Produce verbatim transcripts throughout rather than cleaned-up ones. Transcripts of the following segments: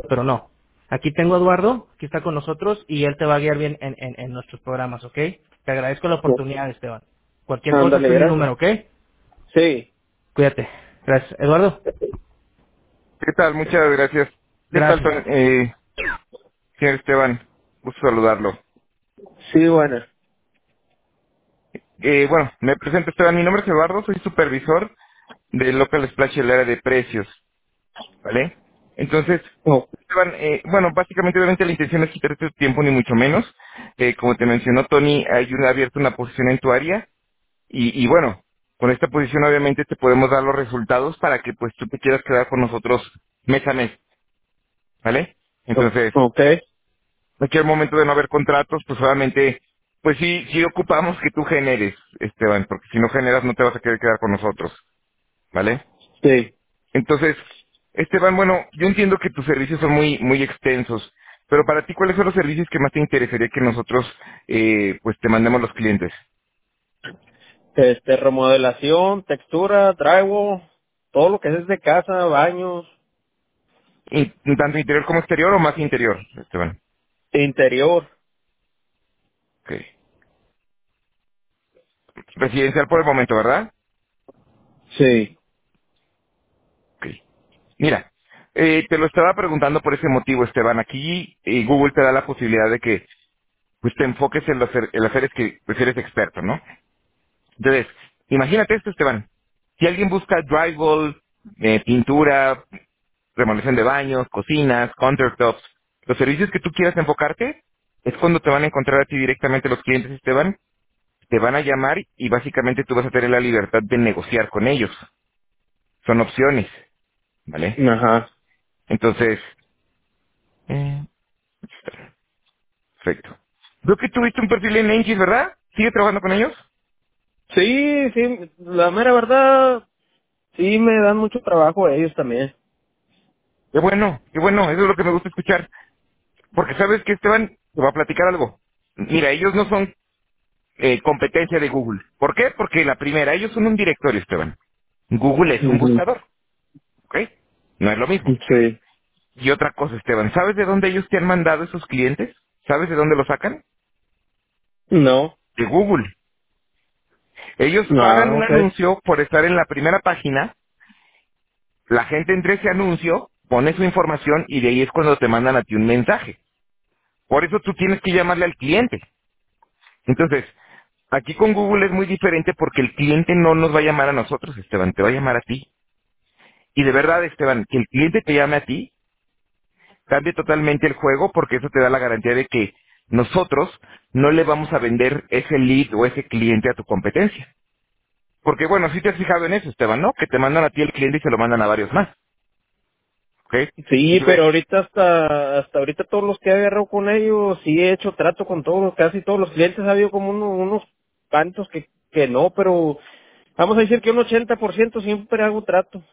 pero no. Aquí tengo a Eduardo, que está con nosotros, y él te va a guiar bien en, en, en nuestros programas, ¿ok? Te agradezco la oportunidad, Esteban. Cualquier cosa, Ándale, este es mi gracias. número, ¿ok? Sí. Cuídate. Gracias. Eduardo, ¿Qué tal? Muchas gracias. ¿Qué tal, gracias. Tony? Eh, señor Esteban? Gusto saludarlo. Sí, bueno. Eh, bueno, me presento, Esteban. Mi nombre es Eduardo, soy supervisor de Local Splash en el área de precios, ¿vale? Entonces, Oh, Esteban, eh, bueno, básicamente obviamente la intención no es quitarte tu tiempo ni mucho menos. Eh, como te mencionó Tony, hay una, abierta una posición en tu área y, y bueno, con esta posición obviamente te podemos dar los resultados para que pues tú te quieras quedar con nosotros mes a mes, ¿vale? Entonces, ok. aquí al momento de no haber contratos, pues obviamente, pues sí, sí ocupamos que tú generes, Esteban, porque si no generas no te vas a querer quedar con nosotros, ¿vale? Sí. Entonces, Esteban, bueno, yo entiendo que tus servicios son muy, muy extensos, pero para ti, ¿cuáles son los servicios que más te interesaría que nosotros, eh, pues te mandemos los clientes? Este, remodelación, textura, drywall, todo lo que es de casa, baños, Y, ¿tanto interior como exterior o más interior, Esteban? interior. Ok. Residencial por el momento, ¿verdad? Sí. Ok. Mira, eh, te lo estaba preguntando por ese motivo, Esteban. Aquí eh, Google te da la posibilidad de que pues te enfoques en los, hacer- en los haceres que pues eres experto, ¿no? Entonces, imagínate esto, Esteban. Si alguien busca drywall, eh, pintura, remodelación de baños, cocinas, countertops, los servicios que tú quieras enfocarte, es cuando te van a encontrar a ti directamente los clientes, Esteban, te van a llamar y básicamente tú vas a tener la libertad de negociar con ellos. Son opciones, ¿vale? Ajá. Entonces, eh, perfecto. Veo que tuviste un perfil en Angie's, ¿verdad? ¿Sigue trabajando con ellos? Sí, sí, la mera verdad, sí me dan mucho trabajo ellos también. Qué bueno, qué bueno, eso es lo que me gusta escuchar. Porque sabes que Esteban, te va a platicar algo. Mira, ellos no son eh, competencia de Google. ¿Por qué? Porque la primera, ellos son un directorio, Esteban. Google es un Ujú. buscador, ¿ok? No es lo mismo. Sí. Y otra cosa, Esteban, ¿sabes de dónde ellos te han mandado esos clientes? ¿Sabes de dónde lo sacan? No. De Google. Ellos pagan Ah, un ok. anuncio por estar en la primera página, la gente entre ese anuncio, pone su información y de ahí es cuando te mandan a ti un mensaje. Por eso tú tienes que llamarle al cliente. Entonces, aquí con Google es muy diferente porque el cliente no nos va a llamar a nosotros, Esteban, te va a llamar a ti. Y de verdad, Esteban, que el cliente te llame a ti, cambia totalmente el juego porque eso te da la garantía de que nosotros no le vamos a vender ese lead o ese cliente a tu competencia. Porque bueno, si te has fijado en eso, Esteban, ¿no? Que te mandan a ti el cliente y se lo mandan a varios más, ¿ok? Sí, Entonces, pero ahorita hasta hasta ahorita todos los que he agarrado con ellos, sí he hecho trato con todos, casi todos los clientes, ha habido como uno- unos cuantos que, que no, pero vamos a decir que un ochenta por ciento siempre hago trato.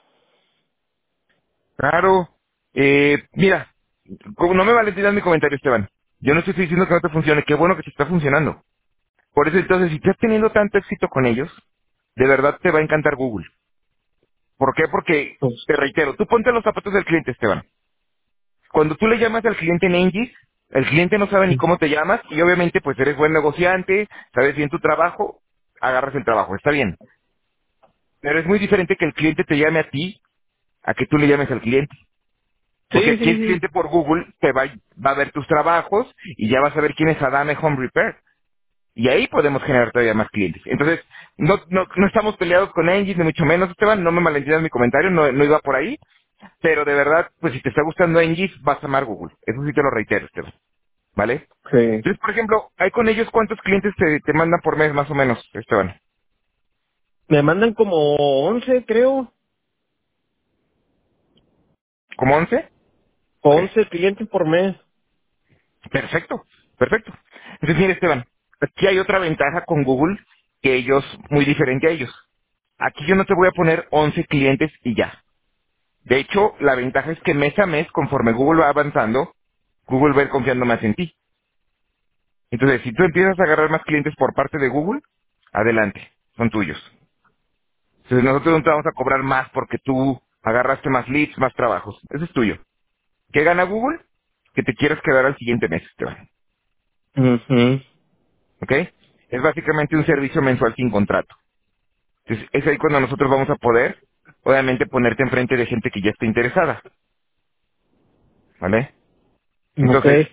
claro, eh, mira, como no me vale tirar mi comentario, Esteban. Yo no estoy diciendo que no te funcione, qué bueno que te está funcionando. Por eso entonces, si estás teniendo tanto éxito con ellos, de verdad te va a encantar Google. ¿Por qué? Porque, Pues, te reitero, tú ponte los zapatos del cliente, Esteban. Cuando tú le llamas al cliente en Engis, el cliente no sabe ni cómo te llamas y obviamente pues eres buen negociante, sabes bien tu trabajo, agarras el trabajo, está bien. Pero es muy diferente que el cliente te llame a ti a que tú le llames al cliente. Porque sí, aquí sí, el sí. cliente por Google te va, va a ver tus trabajos y ya vas a ver quién es Adame Home Repair. Y ahí podemos generar todavía más clientes. Entonces, no, no, no estamos peleados con Engis, ni mucho menos, Esteban, no me malentiendas mi comentario, no, no iba por ahí. Pero de verdad, pues si te está gustando Engis, vas a amar Google. Eso sí te lo reitero, Esteban. ¿Vale? Sí. Entonces, por ejemplo, ¿hay con ellos cuántos clientes te, te mandan por mes, más o menos, Esteban? Me mandan como once, creo, ¿Como once? Ok. once clientes por mes. Perfecto, perfecto. Entonces, mire, Esteban, aquí hay otra ventaja con Google que ellos, muy diferente a ellos. Aquí yo no te voy a poner once clientes y ya. De hecho, la ventaja es que mes a mes, conforme Google va avanzando, Google va a ir confiando más en ti. Entonces, si tú empiezas a agarrar más clientes por parte de Google, adelante, son tuyos. Entonces, nosotros no te vamos a cobrar más porque tú agarraste más leads, más trabajos. Eso es tuyo. ¿Qué gana Google? Que te quieras quedar al siguiente mes, Esteban. Mhm. ¿Ok? Es básicamente un servicio mensual sin contrato. Entonces, es ahí cuando nosotros vamos a poder, obviamente, ponerte enfrente de gente que ya está interesada. ¿Vale? Entonces, Okay.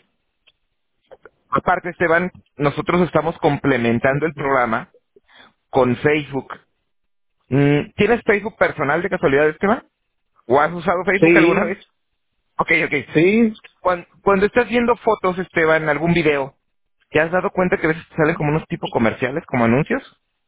aparte, Esteban, nosotros estamos complementando el programa con Facebook. Mm, ¿Tienes Facebook personal de casualidad, Esteban? ¿O has usado Facebook alguna Sí, vez? Ok, ok. sí, Cuando, cuando estás viendo fotos, Esteban, en algún video, ¿te has dado cuenta que a veces salen como unos tipo comerciales, como anuncios?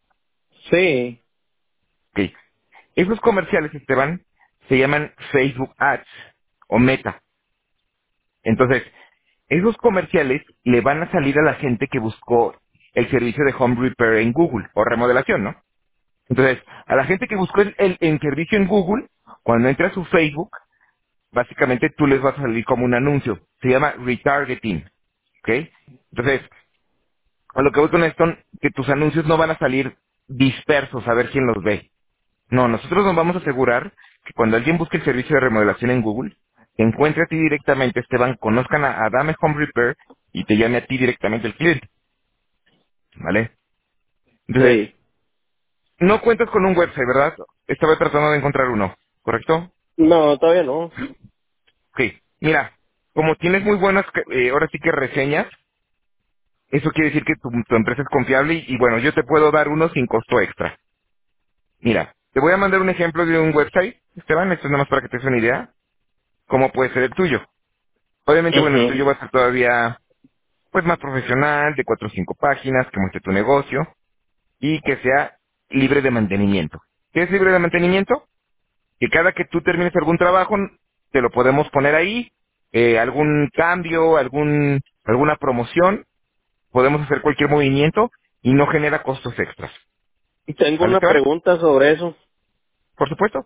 sí. Ok. Esos comerciales, Esteban, se llaman Facebook Ads o Meta. Entonces, esos comerciales le van a salir a la gente que buscó el servicio de home repair en Google o remodelación, ¿no? Entonces, a la gente que buscó el, el- el servicio en Google, cuando entra a su Facebook, básicamente tú les vas a salir como un anuncio. Se llama retargeting. ¿Ok? Entonces, a lo que voy con esto, que tus anuncios no van a salir dispersos a ver quién los ve. No, nosotros nos vamos a asegurar que cuando alguien busque el servicio de remodelación en Google, te encuentre a ti directamente, Esteban, conozcan a Adame Home Repair y te llame a ti directamente el cliente. ¿Vale? Entonces, Sí. no cuentas con un website, ¿verdad? Estaba tratando de encontrar uno, ¿correcto? No, todavía no. Ok. Mira, como tienes muy buenas, eh, ahora sí que reseñas, eso quiere decir que tu, tu empresa es confiable y, y bueno, yo te puedo dar uno sin costo extra. Mira, te voy a mandar un ejemplo de un website, Esteban, esto es nada más para que te des una idea, cómo puede ser el tuyo. Obviamente, bueno, el Mhm. tuyo va a ser todavía, pues, más profesional, de cuatro o cinco páginas, que muestre tu negocio y que sea libre de mantenimiento. ¿Qué es libre de mantenimiento? Que cada que tú termines algún trabajo, te lo podemos poner ahí, eh, algún cambio, algún, alguna promoción, podemos hacer cualquier movimiento y no genera costos extras. Tengo ¿Vale, una Esteban? pregunta sobre eso. Por supuesto.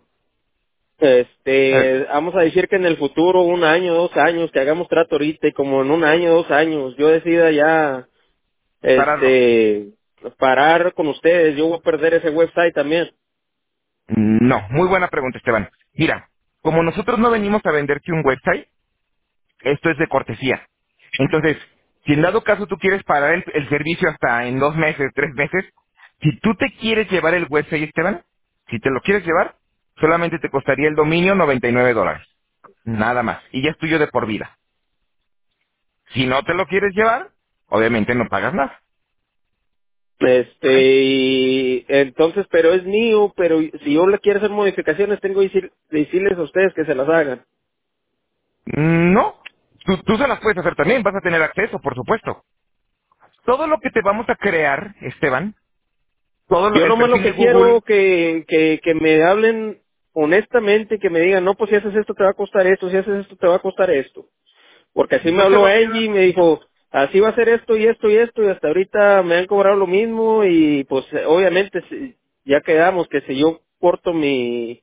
A ver, Este, vamos a decir que en el futuro, un año, dos años, que hagamos trato ahorita y como en un año, dos años, yo decida ya, pararlo. este, parar con ustedes, yo voy a perder ese website también. No, muy buena pregunta, Esteban. Mira, como nosotros no venimos a venderte un website, esto es de cortesía. Entonces, si en dado caso tú quieres parar el, el servicio hasta en dos meses, tres meses, si tú te quieres llevar el website, Esteban, si te lo quieres llevar, solamente te costaría el dominio noventa y nueve dólares. Nada más. Y ya es tuyo de por vida. Si no te lo quieres llevar, obviamente no pagas nada. Este, ¿Vale? y entonces, pero es mío, pero si yo le quiero hacer modificaciones, tengo que decir- decirles a ustedes que se las hagan. Mm, No. Tú, tú se las puedes hacer también, vas a tener acceso, por supuesto. Todo lo que te vamos a crear, Esteban, todo lo- Yo el nomás lo perfil de que quiero Google, que, que, que me hablen honestamente, que me digan, no, pues si haces esto te va a costar esto, si haces esto te va a costar esto. Porque así me yo te habló voy a Angie y me dijo, así va a ser esto y esto y esto, y hasta ahorita me han cobrado lo mismo y pues eh, obviamente si- ya quedamos que si yo corto mi,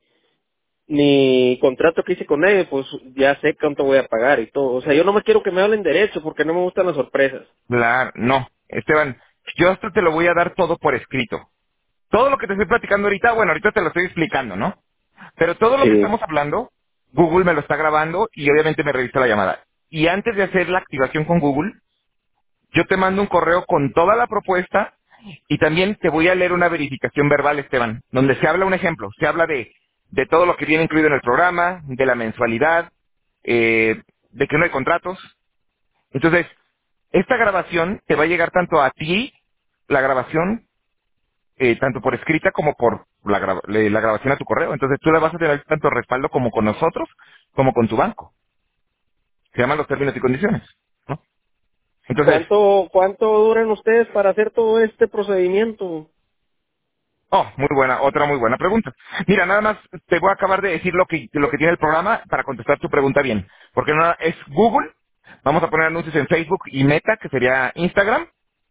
mi contrato que hice con ellos, pues ya sé cuánto voy a pagar y todo. O sea, yo no me quiero que me hablen derecho porque no me gustan las sorpresas. Claro, no. Esteban, yo hasta te lo voy a dar todo por escrito. Todo lo que te estoy platicando ahorita, bueno, ahorita te lo estoy explicando, ¿no? Pero todo lo que Sí. estamos hablando, Google me lo está grabando y obviamente me revisa la llamada. Y antes de hacer la activación con Google, yo te mando un correo con toda la propuesta y también te voy a leer una verificación verbal, Esteban, donde se habla un ejemplo, se habla de, de todo lo que viene incluido en el programa, de la mensualidad, eh, de que no hay contratos. Entonces, esta grabación te va a llegar tanto a ti, la grabación, eh, tanto por escrita como por la, gra- le- la grabación a tu correo. Entonces, tú la vas a tener tanto respaldo como con nosotros, como con tu banco. Se llaman los términos y condiciones, ¿no? Entonces, ¿Cuánto, cuánto duran ustedes para hacer todo este procedimiento? oh, muy buena, otra muy buena pregunta. Mira, nada más te voy a acabar de decir lo que, lo que tiene el programa para contestar tu pregunta bien. Porque no es Google, vamos a poner anuncios en Facebook y Meta, que sería Instagram.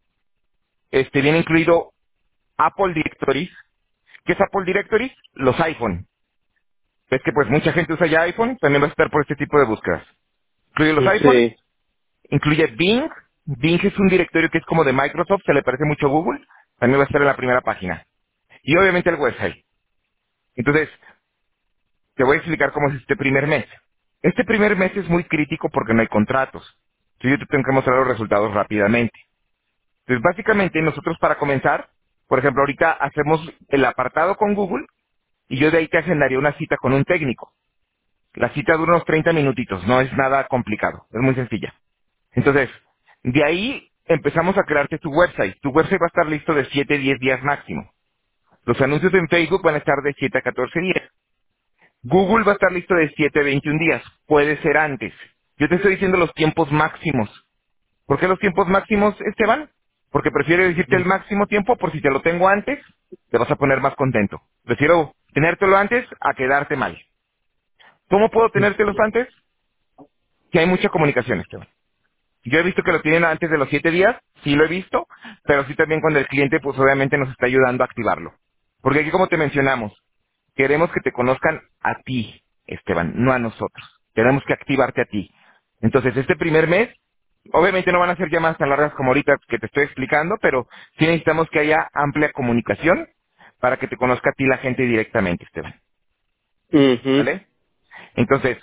Este viene incluido Apple Directories. ¿Qué es Apple Directories? Los iPhone. Es que pues mucha gente usa ya iPhone, también va a estar por este tipo de búsquedas. Incluye los iPhone, Sí. incluye Bing. Bing es un directorio que es como de Microsoft, se le parece mucho a Google, también va a estar en la primera página. Y obviamente el website. Entonces, te voy a explicar cómo es este primer mes. Este primer mes es muy crítico porque no hay contratos. Entonces yo te tengo que mostrar los resultados rápidamente. Entonces, básicamente, nosotros para comenzar, por ejemplo, ahorita hacemos el apartado con Google y yo de ahí te agendaría una cita con un técnico. La cita dura unos treinta minutitos, no es nada complicado, es muy sencilla. Entonces, de ahí empezamos a crearte tu website. Tu website va a estar listo de siete a diez días máximo. Los anuncios en Facebook van a estar de siete a catorce días. Google va a estar listo de siete a veintiún días. Puede ser antes. Yo te estoy diciendo los tiempos máximos. ¿Por qué los tiempos máximos, Esteban? Porque prefiero decirte el máximo tiempo por si te lo tengo antes, te vas a poner más contento. Prefiero tenértelo antes a quedarte mal. ¿Cómo puedo tenértelos antes? Que hay mucha comunicación, Esteban. Yo he visto que lo tienen antes de los siete días, sí lo he visto, pero sí también cuando el cliente, pues obviamente nos está ayudando a activarlo. Porque aquí, como te mencionamos, queremos que te conozcan a ti, Esteban, no a nosotros. Tenemos que activarte a ti. Entonces, este primer mes, obviamente no van a ser llamadas tan largas como ahorita que te estoy explicando, pero sí necesitamos que haya amplia comunicación para que te conozca a ti la gente directamente, Esteban. Mhm. ¿Vale? Entonces,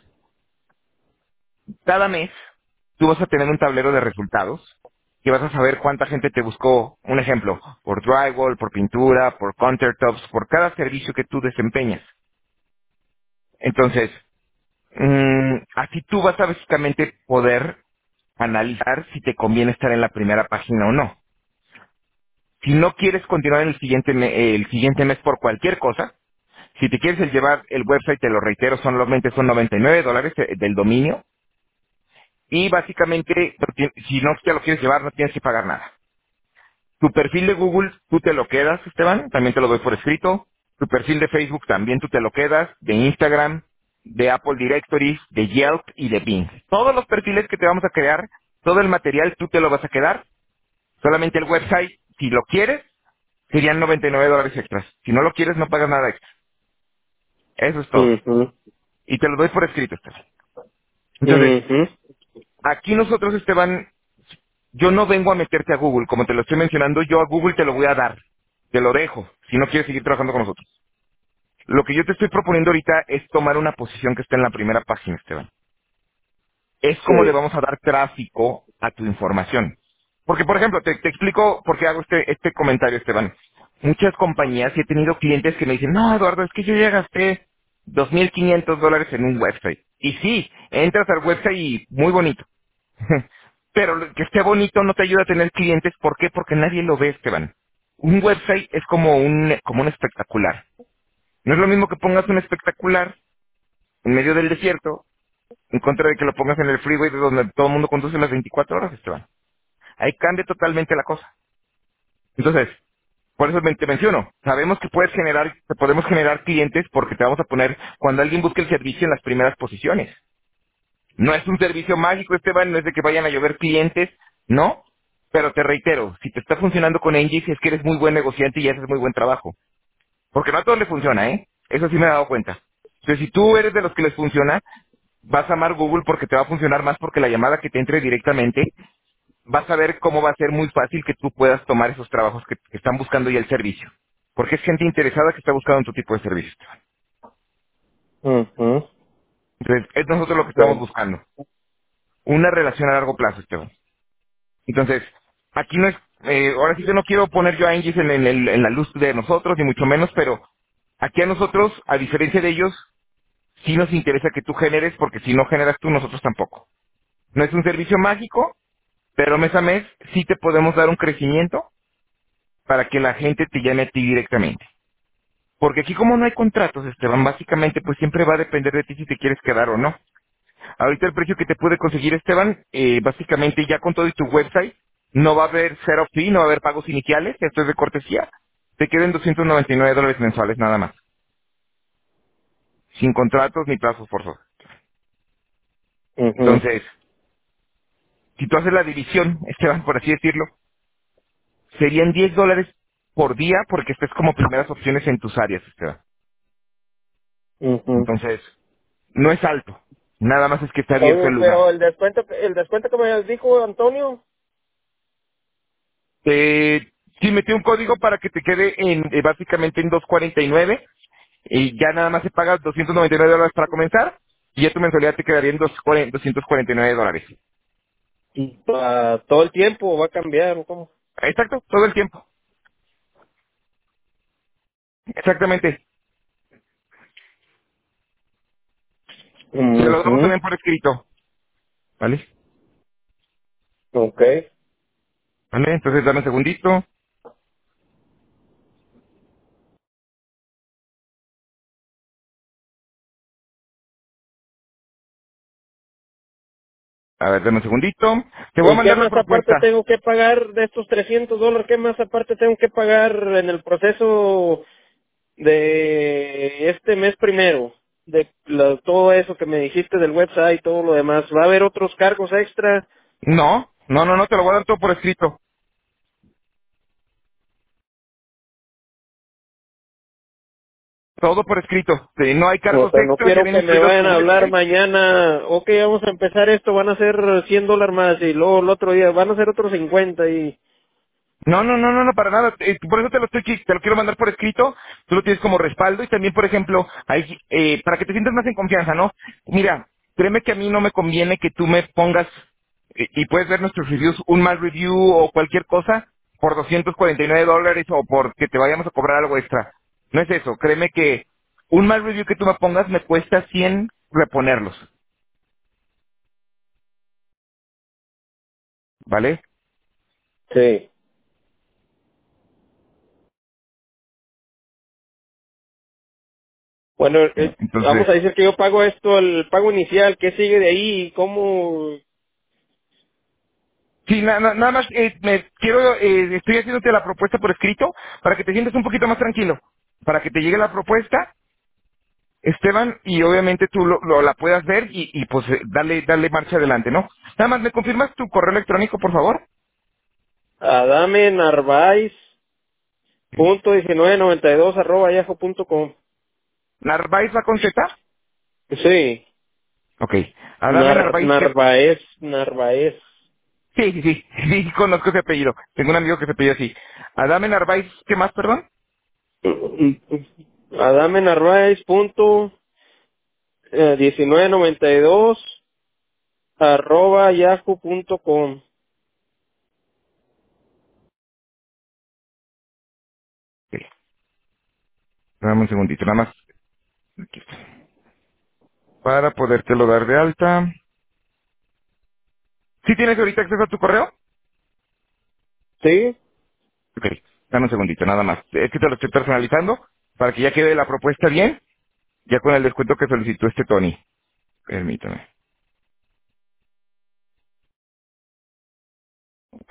cada mes tú vas a tener un tablero de resultados que vas a saber cuánta gente te buscó, un ejemplo, por drywall, por pintura, por countertops, por cada servicio que tú desempeñas. Entonces, mm, así tú vas a básicamente poder analizar si te conviene estar en la primera página o no. Si no quieres continuar en el siguiente, me- el siguiente mes por cualquier cosa, si te quieres el llevar el website, te lo reitero, solamente son noventa y nueve dólares eh, del dominio. Y básicamente, no ti- si no te lo quieres llevar, no tienes que pagar nada. Tu perfil de Google, tú te lo quedas, Esteban, también te lo doy por escrito. Tu perfil de Facebook también tú te lo quedas, de Instagram, de Apple Directories, de Yelp y de Bing. Todos los perfiles que te vamos a crear, todo el material tú te lo vas a quedar. Solamente el website, si lo quieres, serían noventa y nueve dólares extras. Si no lo quieres, no pagas nada extra. Eso es todo. Mhm. Y te lo doy por escrito, Esteban. Entonces, Mhm. aquí nosotros, Esteban, yo no vengo a meterte a Google, como te lo estoy mencionando, yo a Google te lo voy a dar. Te lo dejo, si no quieres seguir trabajando con nosotros. Lo que yo te estoy proponiendo ahorita es tomar una posición que está en la primera página, Esteban. Es como le Sí. vamos a dar tráfico a tu información. Porque, por ejemplo, te, te explico por qué hago este, este comentario, Esteban. Muchas compañías, y he tenido clientes que me dicen, no, Eduardo, es que yo ya gasté dos mil quinientos dólares en un website. Y sí, entras al website y muy bonito. Pero lo que esté bonito no te ayuda a tener clientes. ¿Por qué? Porque nadie lo ve, Esteban. Un website es como un, como un espectacular. No es lo mismo que pongas un espectacular en medio del desierto, en contra de que lo pongas en el freeway de donde todo el mundo conduce las veinticuatro horas, Esteban. Ahí cambia totalmente la cosa. Entonces, por eso me- te menciono. Sabemos que puedes generar, te podemos generar clientes porque te vamos a poner cuando alguien busque el servicio en las primeras posiciones. No es un servicio mágico, Esteban, no es de que vayan a llover clientes, no. Pero te reitero, si te está funcionando con Engis es que eres muy buen negociante y haces muy buen trabajo. Porque no a todos les funciona, ¿eh? Eso sí me he dado cuenta. Entonces, si tú eres de los que les funciona, vas a amar Google porque te va a funcionar más porque la llamada que te entre directamente, vas a ver cómo va a ser muy fácil que tú puedas tomar esos trabajos que, que están buscando ya el servicio. Porque es gente interesada que está buscando tu tipo de servicio. Mhm. Entonces, es nosotros lo que estamos Bueno. buscando. Una relación a largo plazo, Esteban. Entonces, aquí no es, eh, ahora sí que no quiero poner yo a Engis en, en el- en la luz de nosotros, ni mucho menos, pero aquí a nosotros, a diferencia de ellos, sí nos interesa que tú generes, porque si no generas tú, nosotros tampoco. No es un servicio mágico, pero mes a mes sí te podemos dar un crecimiento para que la gente te llame a ti directamente. Porque aquí como no hay contratos, Esteban, básicamente pues siempre va a depender de ti si te quieres quedar o no. Ahorita el precio que te puede conseguir, Esteban, eh, básicamente ya con todo y tu website, no va a haber cero fee, no va a haber pagos iniciales, esto es de cortesía. Te queden doscientos noventa y nueve dólares mensuales nada más. Sin contratos ni plazos forzosos. Mhm. Entonces, si tú haces la división, Esteban, por así decirlo, serían diez dólares por día porque estés como primeras opciones en tus áreas, Esteban. Mhm. Entonces, no es alto. Nada más es que está abierto Oye, el lugar. pero el descuento, que- el descuento que me dijo Antonio. Eh, sí, metí un código para que te quede en eh, básicamente en dos cuarenta y nueve y ya nada más se paga doscientos noventa y nueve dólares para comenzar. y ya tu mensualidad te quedaría en doscientos cuarenta y nueve dólares. ¿Y para todo el tiempo va a cambiar o cómo? Exacto, todo el tiempo. Exactamente. Te lo damos Mhm. también por escrito. ¿Vale? Okay. ¿Vale? Entonces dame un segundito. A ver, dame un segundito. Te voy a ¿Y qué mandar la más aparte propuesta. tengo que pagar de estos trescientos dólares? ¿Qué más aparte tengo que pagar en el proceso de este mes primero? De lo- todo eso que me dijiste del website y todo lo demás. ¿Va a haber otros cargos extra? No, no, no, no, te lo voy a dar todo por escrito. Todo por escrito. Sí, no hay O cargos sea, no extras, ya quiero vienen que me incluidos vayan tu a hablar website. mañana, ok, vamos a empezar esto, van a ser cien dólares más y luego el otro día van a ser otros cincuenta y... No, no, no, no, no, para nada. Eh, por eso te lo estoy, qui- te lo quiero mandar por escrito. Tú lo tienes como respaldo y también, por ejemplo, ahí, eh, para que te sientas más en confianza, ¿no? Mira, créeme que a mí no me conviene que tú me pongas eh, y puedes ver nuestros reviews, un mal review o cualquier cosa por doscientos cuarenta y nueve dólares o porque te vayamos a cobrar algo extra. No es eso. Créeme que un mal review que tú me pongas me cuesta cien reponerlos, ¿vale? Sí. Bueno, eh, Entonces, vamos a decir que yo pago esto, el pago inicial, ¿qué sigue de ahí? ¿Cómo? sí, na- na- nada más eh, me quiero, eh, estoy haciéndote la propuesta por escrito para que te sientas un poquito más tranquilo, para que te llegue la propuesta, Esteban, y obviamente tú lo, lo- la puedas ver y, y pues eh, darle, darle marcha adelante, ¿no? Nada más, ¿me confirmas tu correo electrónico, por favor? Adame Narváez punto diecinueve noventa y dos arroba yahoo punto com. ¿Narváez va con Z? Sí, Ok. Adame Nar, Narváez, ¿qué? Narváez, Narváez. Sí, sí, sí, sí, conozco ese apellido. Tengo un amigo que se apellida así. Adame Narváez, ¿qué más, perdón? Adame Narváez punto diecinueve noventa y dos arroba yahoo punto com. Ok. Dame un segundito, nada más. Aquí está. Para podértelo dar de alta. ¿Sí tienes ahorita acceso a tu correo? ¿Sí? Ok, dame un segundito, nada más. Es que te lo estoy personalizando para que ya quede la propuesta bien, ya con el descuento que solicitó este Tony. Permítame. Ok.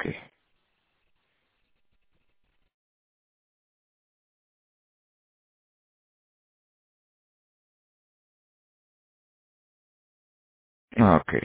Ah, ok.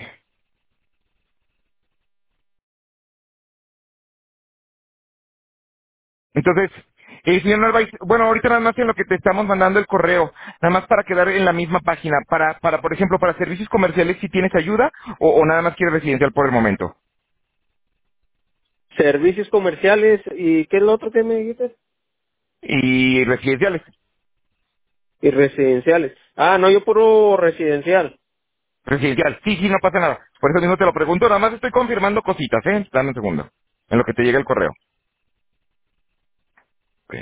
Entonces, eh, señor Narváez, bueno, ahorita nada más en lo que te estamos mandando el correo, nada más para quedar en la misma página, para, para por ejemplo, para servicios comerciales, si tienes ayuda, o, o nada más quieres residencial por el momento. Servicios comerciales y ¿qué es lo otro que me dijiste? Y residenciales. Y residenciales. Ah, no, yo puro residencial. Residencial. Sí, sí, no pasa nada. Por eso mismo te lo pregunto, nada más estoy confirmando cositas, ¿eh? Dame un segundo. En lo que te llega el correo. Ok.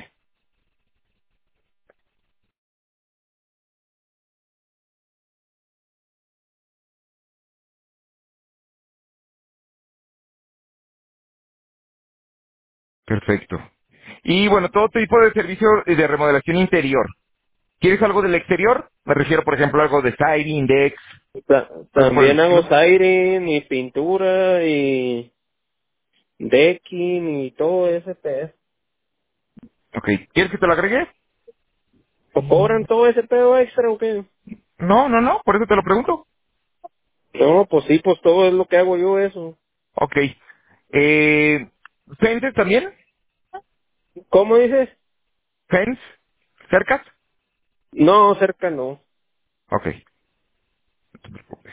Perfecto. Y bueno, todo tipo de servicio de remodelación interior. ¿Quieres algo del exterior? Me refiero, por ejemplo, a algo de siding, decks, Ta- algo por el también hago estilo. siding y pintura y decking y todo ese pedo. Ok. ¿Quieres que te lo agregue? ¿O cobran todo ese pedo extra o qué? No, no, no, por eso te lo pregunto. No, pues sí, pues todo es lo que hago yo eso. Ok. Eh, ¿Fences también? ¿Cómo dices? ¿Fence? ¿Cercas? No, cerca no. Ok. No te preocupes.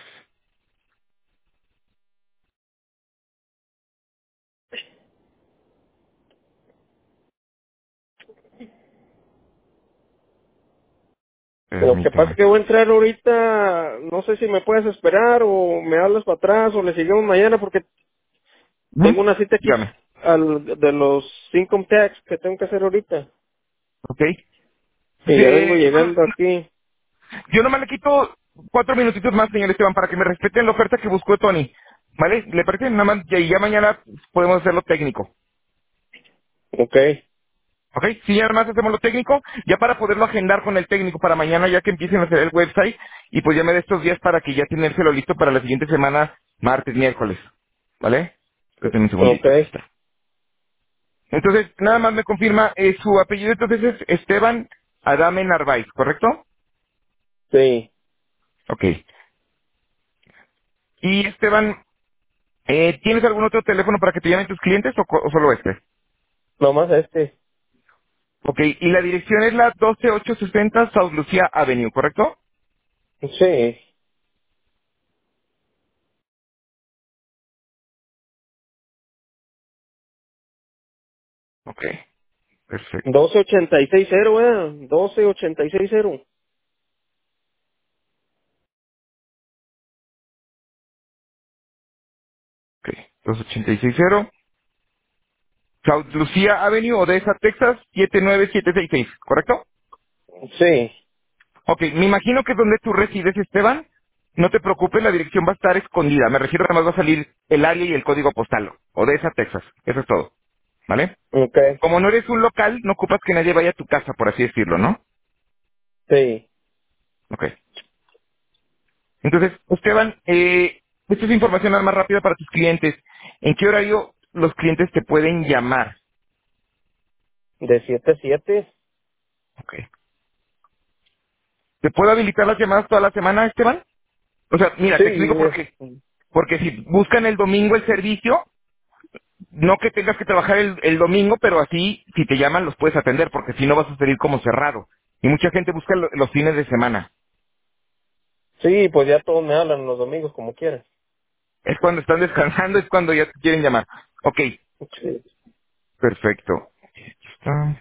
Lo que pasa es Permíteme. que voy a entrar ahorita, no sé si me puedes esperar o me hablas para atrás o le seguimos mañana porque ¿Mm? tengo una cita aquí Dígame. al, de los income tax que tengo que hacer ahorita. ¿Ok? Y ya vengo Eh, bueno, llegando aquí. yo nomás le quito cuatro minutitos más, señor Esteban, para que me respeten la oferta que buscó Tony. ¿Vale? ¿Le parece? Nada más, ya, ya mañana podemos hacerlo técnico. Ok, ¿Ok? Si ya nada más hacemos lo técnico, ya para poderlo agendar con el técnico para mañana, ya que empiecen a hacer el website, y pues ya me dé estos días para que ya tenérselo listo para la siguiente semana, martes, miércoles. ¿Vale? Espérate un ok, segundito, aquí está. Entonces, nada más me confirma, eh, su apellido entonces es Esteban Adame Narváez, ¿correcto? sí, Ok. Y Esteban, eh, ¿tienes algún otro teléfono para que te llamen tus clientes o, co- o solo este? nomás este. Ok, y la dirección es la doce mil ochocientos sesenta South Lucia Avenue, ¿correcto? Sí, Ok, perfecto. doce ochenta y seis cero, ¿eh? doce ochenta y seis cero. Ok, dos ochenta y seis cero South Lucia Avenue, Odessa, Texas, siete nueve siete seis seis, ¿correcto? Sí, Ok, me imagino que donde tú resides, Esteban, no te preocupes, la dirección va a estar escondida. Me refiero, además va a salir el área y el código postal. Odessa, Texas. Eso es todo. ¿Vale? ok, Como no eres un local, no ocupas que nadie vaya a tu casa, por así decirlo, ¿no? sí, Ok. Entonces, Esteban, eh, esta es información nada más rápida para tus clientes. ¿En qué horario los clientes te pueden llamar? de siete a siete. Ok. ¿Te puedo habilitar las llamadas toda la semana, Esteban? O sea, mira, te Sí, explico por es, qué. Porque si buscan el domingo el servicio, no que tengas que trabajar el, el domingo, pero así, si te llaman, los puedes atender, porque si no vas a salir como cerrado. Y mucha gente busca lo- los fines de semana. sí, pues ya todos me hablan los domingos como quieran. Es cuando están descansando, es cuando ya te quieren llamar. Ok, Sí. perfecto. Aquí está.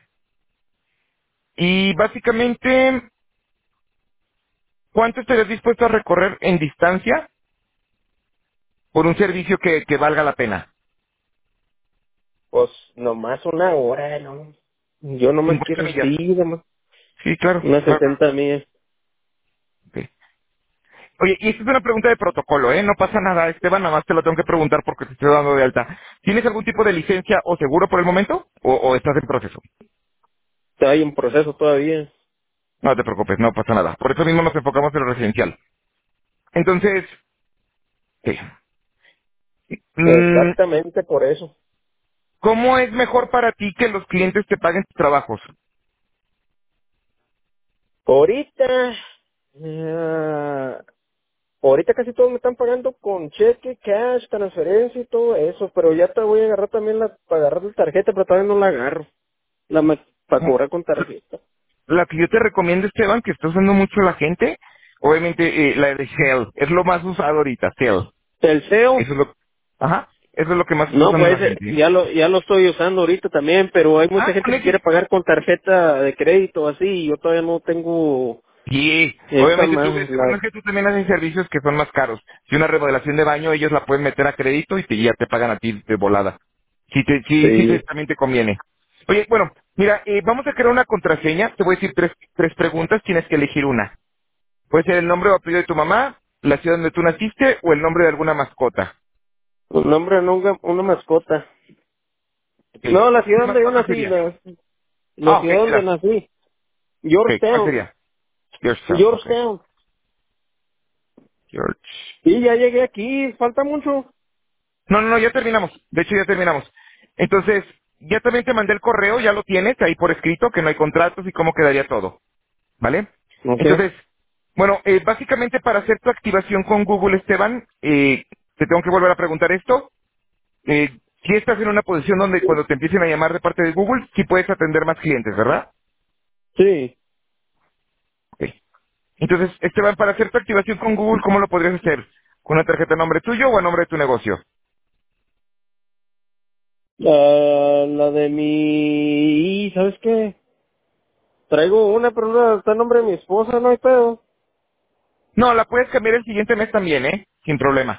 Y básicamente, ¿cuánto estarías dispuesto a recorrer en distancia por un servicio que, que valga la pena? Pues nomás una hora, ¿no? Yo nomás cincuenta quiero, millas. sí, nomás Sí, claro. unas claro. setenta millas. Ok. Oye, y esta es una pregunta de protocolo, ¿eh? No pasa nada, Esteban, nada más te lo tengo que preguntar porque te estoy dando de alta. ¿Tienes algún tipo de licencia o seguro por el momento? ¿O, o estás en proceso? Está ahí en proceso todavía. No te preocupes, no pasa nada. Por eso mismo nos enfocamos en lo residencial. Entonces, ¿qué? Mm, Exactamente por eso. ¿cómo es mejor para ti que los clientes te paguen tus trabajos? Ahorita, eh, ahorita casi todos me están pagando con cheque, cash, transferencia y todo eso, pero ya te voy a agarrar también la, para agarrar la tarjeta, pero todavía no la agarro. La ma- para Mm, cobrar con tarjeta. La que yo te recomiendo, Esteban, que está usando mucho la gente, obviamente eh, la de Shell. Es lo más usado ahorita, Shell. El S E O, Eso es lo, ajá, eso es lo que más está no, usando pues la eh, gente. ¿Eh? ya lo ya lo estoy usando ahorita también, pero hay mucha Ah, gente con que ese. quiere pagar con tarjeta de crédito así, y yo todavía no tengo Sí, esa obviamente tú, más, es, bueno, la, es que tú también haces servicios que son más caros. Si una remodelación de baño, ellos la pueden meter a crédito y te, ya te pagan a ti de volada. Sí, te, sí, sí, te- sí, también te conviene. Oye, bueno, mira, eh, vamos a crear una contraseña. Te voy a decir tres, tres preguntas, tienes que elegir una. Puede ser el nombre o apellido de tu mamá, la ciudad donde tú naciste o el nombre de alguna mascota. un nombre, una, una mascota. Ok. No, la ciudad ¿Qué donde yo mascota nací, sería? la, la Ah, ok, ciudad donde la, nací, ok, ¿cuál Georgetown, sería? Georgetown, ok. Georgetown. George. Sí, ya llegué aquí, falta mucho. No, no, no, ya terminamos. De hecho, ya terminamos. Entonces, ya también te mandé el correo, ya lo tienes ahí por escrito, que no hay contratos y cómo quedaría todo. ¿Vale? Ok. Entonces, bueno, eh, básicamente para hacer tu activación con Google, Esteban, eh, te tengo que volver a preguntar esto. Eh, si estás en una posición donde cuando te empiecen a llamar de parte de Google, sí puedes atender más clientes, ¿verdad? Sí, Ok. Entonces, Esteban, para hacer tu activación con Google, ¿cómo lo podrías hacer? ¿Con una tarjeta a nombre tuyo o a nombre de tu negocio? la, la de mi, ¿sabes qué? Traigo una, pero no, está en nombre de mi esposa, no hay pedo. No, la puedes cambiar el siguiente mes también, ¿eh? Sin problema.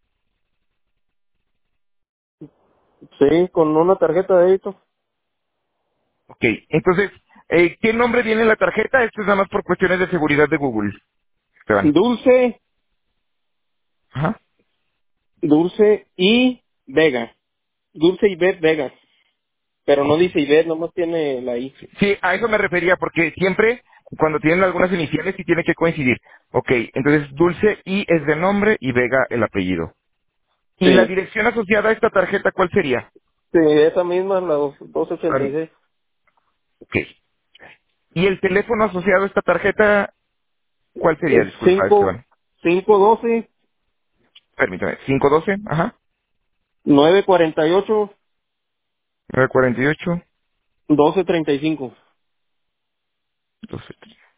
Sí, con una tarjeta de débito. Ok, entonces, eh, ¿qué nombre viene en la tarjeta? Esto es nada más por cuestiones de seguridad de Google, Esteban. Dulce, Ajá. Dulce y Vega. Dulce y Bet Vega. Pero no Ok. dice Ivette, nomás tiene la I. Sí, a eso me refería, porque siempre, cuando tienen algunas iniciales, sí tiene que coincidir. Ok, entonces Dulce I es de nombre y Vega el apellido. ¿Y la Sí. dirección asociada a esta tarjeta cuál sería? Sí, esa misma, la dos- Am, 286. ok. ¿Y el teléfono asociado a esta tarjeta cuál sería? Es Disculpa, cinco, Esteban. cinco doce, Permítame. cinco uno dos, ajá. nueve cuarenta y ocho, nueve cuatro ocho, doce treinta y cinco. doce.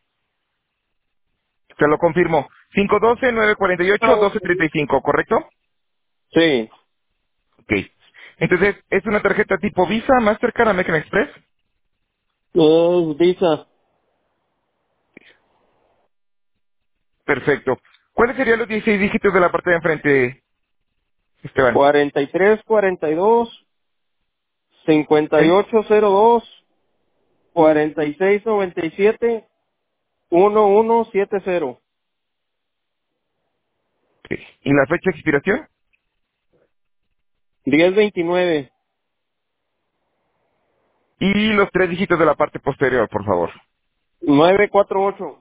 Te lo confirmo. cinco uno dos, nueve cuatro ocho, doce treinta y cinco, ¿correcto? Sí. Ok. Entonces, ¿es una tarjeta tipo Visa, Mastercard, American Express? Es Visa. Perfecto. ¿Cuáles serían los dieciséis dígitos de la parte de enfrente, Esteban? cuarenta y tres, cuarenta y dos, cincuenta y ¿Sí? ocho cero dos, cuarenta y seis noventa y siete, uno uno siete cero. Ok. ¿Y la fecha de expiración? diez veintinueve, Y los tres dígitos de la parte posterior, por favor. nueve cuatro ocho.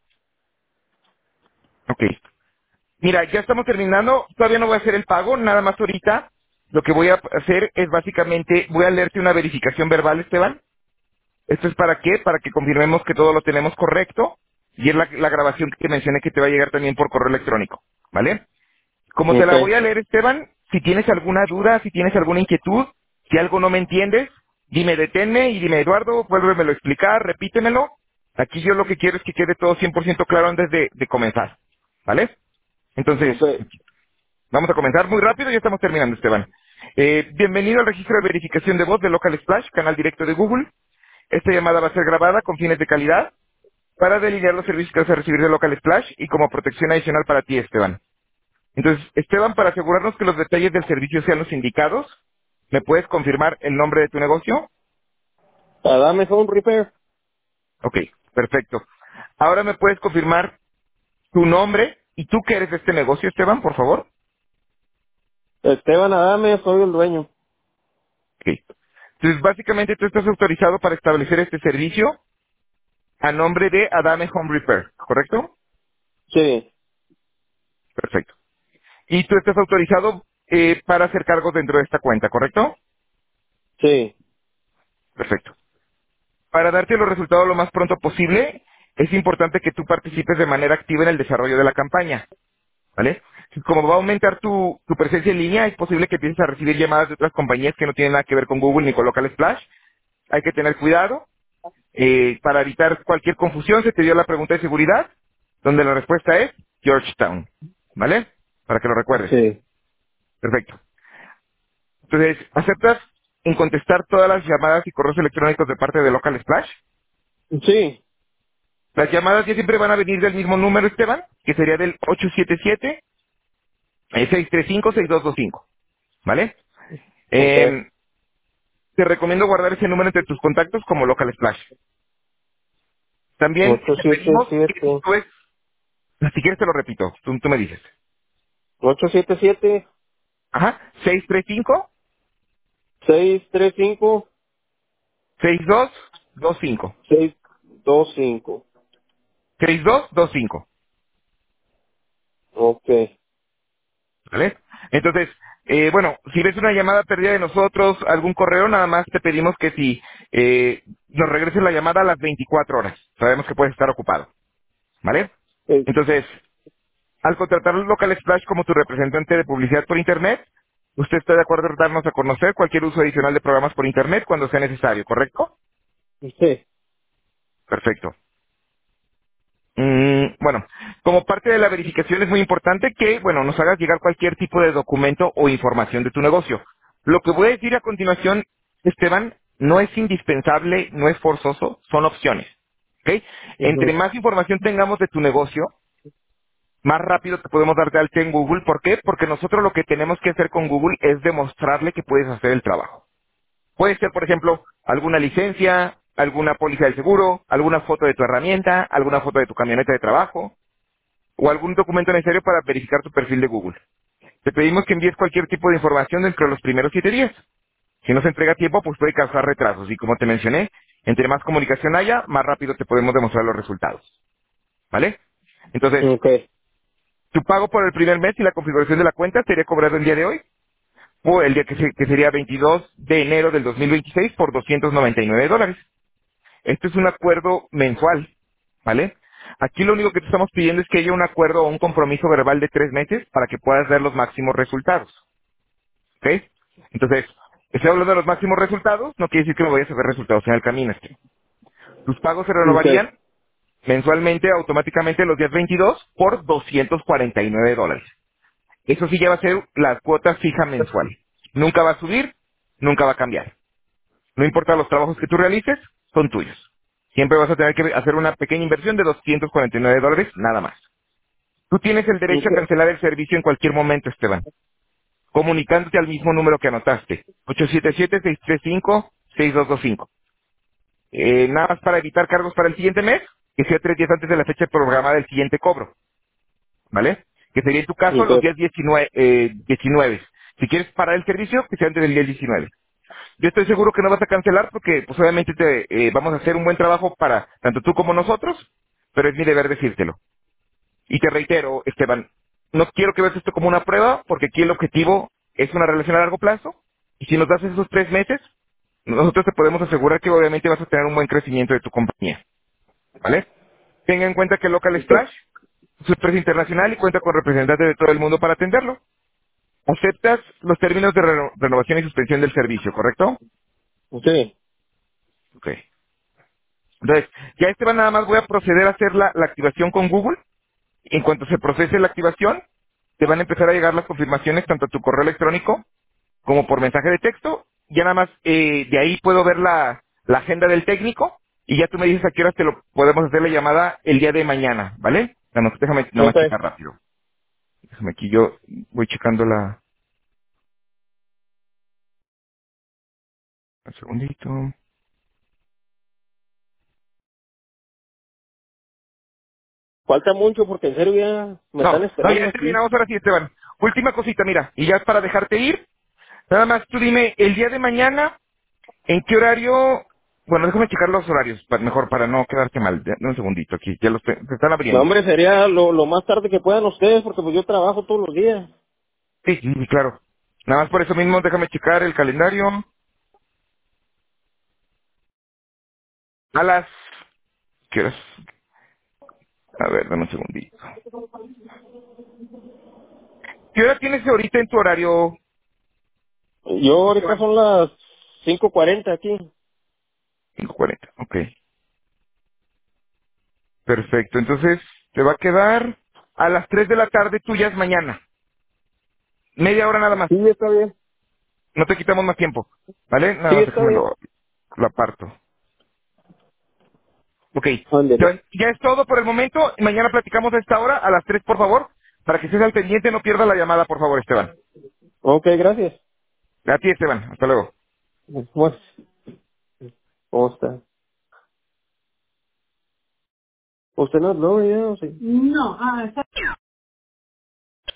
Ok. Mira, ya estamos terminando. Todavía no voy a hacer el pago, nada más ahorita. Lo que voy a hacer es básicamente, voy a leerte una verificación verbal, Esteban. ¿Esto es para qué? Para que confirmemos que todo lo tenemos correcto. Y es la, la grabación que te mencioné que te va a llegar también por correo electrónico. ¿Vale? Como te Ok. la voy a leer, Esteban, si tienes alguna duda, si tienes alguna inquietud, si algo no me entiendes, dime, deténme y dime, Eduardo, vuélvemelo a explicar, repítemelo. Aquí yo lo que quiero es que quede todo cien por ciento claro antes de, de comenzar. ¿Vale? Entonces, Ok. vamos a comenzar muy rápido y ya estamos terminando, Esteban. Eh, bienvenido al registro de verificación de voz de Local Splash, canal directo de Google. Esta llamada va a ser grabada con fines de calidad para delinear los servicios que vas a recibir de Local Splash y como protección adicional para ti, Esteban. Entonces, Esteban, para asegurarnos que los detalles del servicio sean los indicados, ¿me puedes confirmar el nombre de tu negocio? Adame Home Repair. Ok, perfecto. Ahora me puedes confirmar tu nombre y tú que eres de este negocio, Esteban, por favor. Esteban Adame, soy el dueño. Ok. Entonces, básicamente tú estás autorizado para establecer este servicio a nombre de Adame Home Repair, ¿correcto? Sí, Perfecto. Y tú estás autorizado eh, para hacer cargos dentro de esta cuenta, ¿correcto? sí. Perfecto. Para darte los resultados lo más pronto posible, es importante que tú participes de manera activa en el desarrollo de la campaña, ¿vale? Como va a aumentar tu, tu presencia en línea, es posible que empieces a recibir llamadas de otras compañías que no tienen nada que ver con Google ni con Local Splash. Hay que tener cuidado. Eh, para evitar cualquier confusión, se te dio la pregunta de seguridad, donde la respuesta es Georgetown, ¿vale? Para que lo recuerdes. Sí. Perfecto. Entonces, ¿aceptas en contestar todas las llamadas y correos electrónicos de parte de Local Splash? Sí. Las llamadas ya siempre van a venir del mismo número, Esteban, que sería del ocho siete siete, seis tres cinco, seis dos dos cinco, ¿vale? Ok. Eh, te recomiendo guardar ese número entre tus contactos como Local Splash. También ocho te siete pedimos que siete. tú es, si quieres te lo repito, tú, tú me dices. ocho siete siete, Ajá, seis tres cinco, seis tres cinco, seis dos dos cinco, seis dos cinco. seis dos dos cinco, Ok. ¿vale? Entonces, eh, bueno, si ves una llamada perdida de nosotros, algún correo, nada más te pedimos que si eh, nos regreses la llamada a las veinticuatro horas. Sabemos que puedes estar ocupado. ¿Vale? Eh, Entonces, al contratar Local Splash como tu representante de publicidad por Internet, usted está de acuerdo en darnos a conocer cualquier uso adicional de programas por Internet cuando sea necesario, ¿correcto? Sí. Perfecto. Mm, bueno, como parte de la verificación es muy importante que, bueno, nos hagas llegar cualquier tipo de documento o información de tu negocio. Lo que voy a decir a continuación, Esteban, no es indispensable, no es forzoso, son opciones. ¿Ok? Entre Ujú. más información tengamos de tu negocio, más rápido te podemos dar de alta en Google. ¿Por qué? Porque nosotros lo que tenemos que hacer con Google es demostrarle que puedes hacer el trabajo. Puede ser, por ejemplo, alguna licencia, alguna póliza de seguro, alguna foto de tu herramienta, alguna foto de tu camioneta de trabajo o algún documento necesario para verificar tu perfil de Google. Te pedimos que envíes cualquier tipo de información dentro de los primeros siete días. Si no se entrega a tiempo, pues puede causar retrasos. Y como te mencioné, entre más comunicación haya, más rápido te podemos demostrar los resultados. ¿Vale? Entonces, Okay. tu pago por el primer mes y la configuración de la cuenta sería cobrado el día de hoy o el día que, se- que sería veintidós de enero del dos mil veintiséis por doscientos noventa y nueve dólares. Esto es un acuerdo mensual, ¿vale? Aquí lo único que te estamos pidiendo es que haya un acuerdo o un compromiso verbal de tres meses para que puedas ver los máximos resultados, ¿ok? Entonces, estoy hablando de los máximos resultados, no quiere decir que no vayas a ver resultados en el camino. Este. Tus pagos se Okay. renovarían mensualmente, automáticamente, los días veintidós por doscientos cuarenta y nueve dólares. Eso sí ya va a ser la cuota fija mensual. Nunca va a subir, nunca va a cambiar. No importa los trabajos que tú realices, son tuyos. Siempre vas a tener que hacer una pequeña inversión de doscientos cuarenta y nueve dólares, nada más. Tú tienes el derecho a Okay. cancelar el servicio en cualquier momento, Esteban, comunicándote al mismo número que anotaste, ocho siete siete, seis tres cinco, seis dos dos cinco. Eh, nada más para evitar cargos para el siguiente mes, que sea tres días antes de la fecha programada del siguiente cobro, ¿vale? Que sería en tu caso los Okay. días diecinueve. eh, diecinueve. Si quieres parar el servicio, que sea antes del día diecinueve. Yo estoy seguro que no vas a cancelar porque pues obviamente te, eh, vamos a hacer un buen trabajo para tanto tú como nosotros, pero es mi deber decírtelo. Y te reitero, Esteban, no quiero que veas esto como una prueba porque aquí el objetivo es una relación a largo plazo y si nos das esos tres meses, nosotros te podemos asegurar que obviamente vas a tener un buen crecimiento de tu compañía, ¿vale? Tenga en cuenta que Local Okay. Splash es una empresa internacional y cuenta con representantes de todo el mundo para atenderlo. Aceptas los términos de reno- renovación y suspensión del servicio, ¿correcto? Sí. Ok. Entonces, ya Esteban, nada más voy a proceder a hacer la, la activación con Google. En cuanto se procese la activación, te van a empezar a llegar las confirmaciones tanto a tu correo electrónico como por mensaje de texto. Ya nada más eh, de ahí puedo ver la, la agenda del técnico y ya tú me dices a qué horas te lo podemos hacer la llamada el día de mañana, ¿vale? Nada más, déjame nada más Okay. checar rápido. Déjame aquí, yo voy checando la... Un segundito. Falta mucho porque en serio ya me No, están no, esperando ya aquí. terminamos ahora sí, Esteban. Última cosita, mira, y ya es para dejarte ir. Nada más tú dime, el día de mañana, ¿en qué horario? Bueno, déjame checar los horarios, pa- mejor para no quedarte mal. Ya, dame un segundito aquí, ya los te- se están No, abriendo. hombre, sería lo, lo más tarde que puedan ustedes porque pues yo trabajo todos los días. Sí, sí, sí, claro. Nada más por eso mismo, déjame checar el calendario. A las... ¿Qué horas? A ver, dame un segundito. ¿Qué hora tienes ahorita en tu horario, Yo ahorita Esteban? son las cinco cuarenta aquí. cinco cuarenta, ok. Perfecto, entonces te va a quedar a las tres de la tarde tuyas mañana. Media hora nada más. Sí, está bien. No te quitamos más tiempo. ¿Vale? Sí, Nada más está déjame bien. lo, lo aparto. Ok. Ándele. Ya ya es todo por el momento. Mañana platicamos a esta hora, a las tres, por favor. Para que estés al pendiente, no pierdas la llamada, por favor, Esteban. Ok, gracias. A ti, Esteban. Hasta luego. Pues, ¿cómo está? ¿Usted no habló ya o sí? No, ah, está